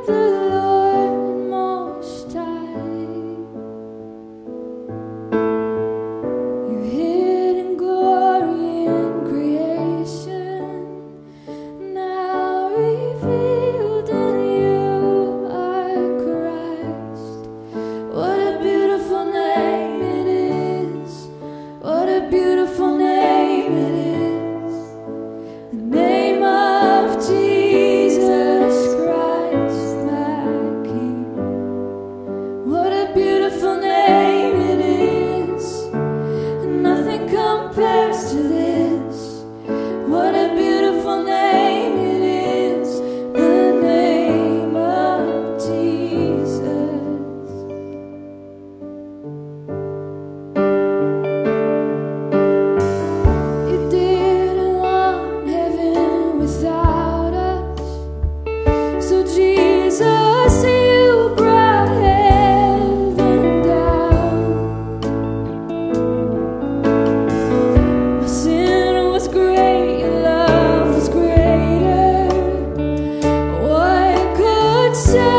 the Lord Most High. Your hidden glory in creation, now revealed in you are Christ. What a beautiful name it is. What a beautiful name it is. The name of Jesus Christ, my King. What a beautiful name it is. Nothing compares to this. What a beautiful name it is. The name of Jesus. You didn't want heaven without us, so Jesus, you brought heaven down. My sin was great, your love was greater. What could say